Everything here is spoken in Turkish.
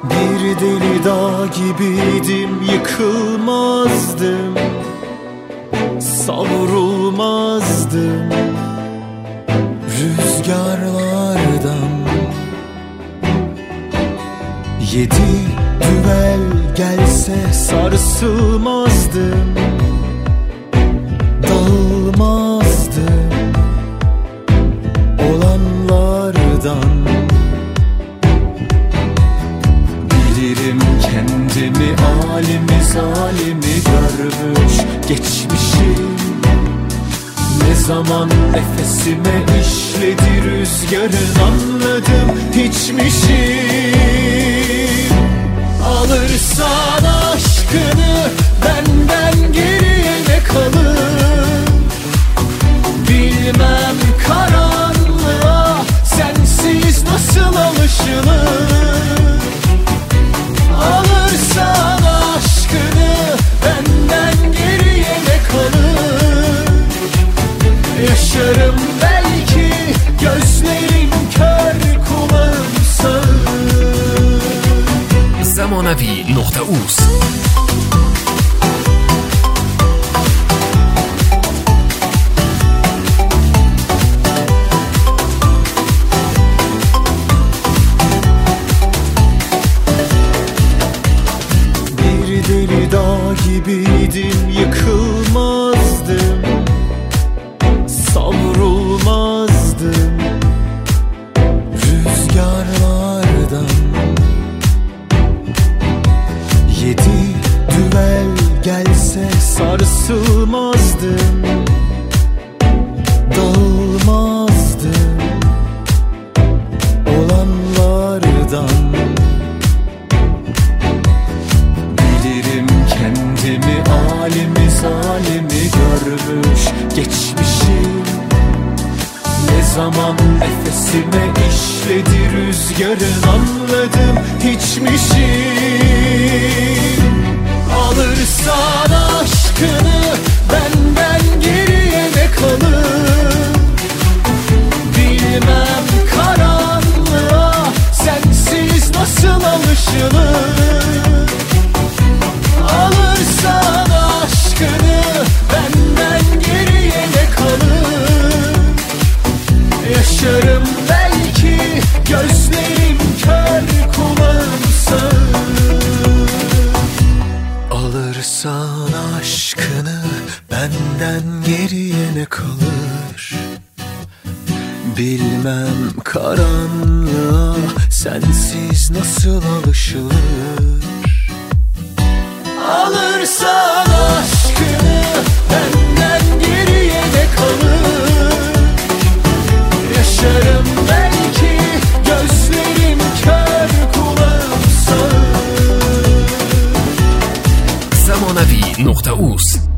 Bir deli dağ gibiydim, yıkılmazdım, savrulmazdım rüzgarlardan. 7 düvel gelse sarsılmazdım, dağılmazdım olanlardan. Bilirim kendimi alemi zalimi görmüş geçmişim. Ne zaman nefesime işledi rüzgarın, anladım hiçmişim. Alırsan aşkını benden geriye ne kalır? Bilmem karanlığa sensiz nasıl alışılır. Alırsan aşkını benden geriye ne kalır? Yaşarım belki, gözlerim kör, kulağım sağır. Zamonavi.us Bir deli dağ gibiydim, yıkılmazdım, savrulmazdım rüzgarlardan. 7 düvel gelse sarsılmazdım, dağılmazdım olanlardan. Bilirim kendimi alemi zalimi görmüş geçmişim. Ne zaman nefesime işledi rüzgarın, anladım hiçmişim. Alırsan aşkını benden geriye ne kalır? Bilmem karanlığa sensiz nasıl alışılır. Alırsan aşkını benden geriye ne kalır? Yaşarım belki, gözlerim kör, kulağım sağır. Alırsan aşkını benden geriye ne kalır? Bilmem karanlığa sensiz nasıl alışılır. Alırsan aşkını benden geriye ne kalır? Yaşarım belki, gözlerim kör, kulağım sağır. Zamonavi.us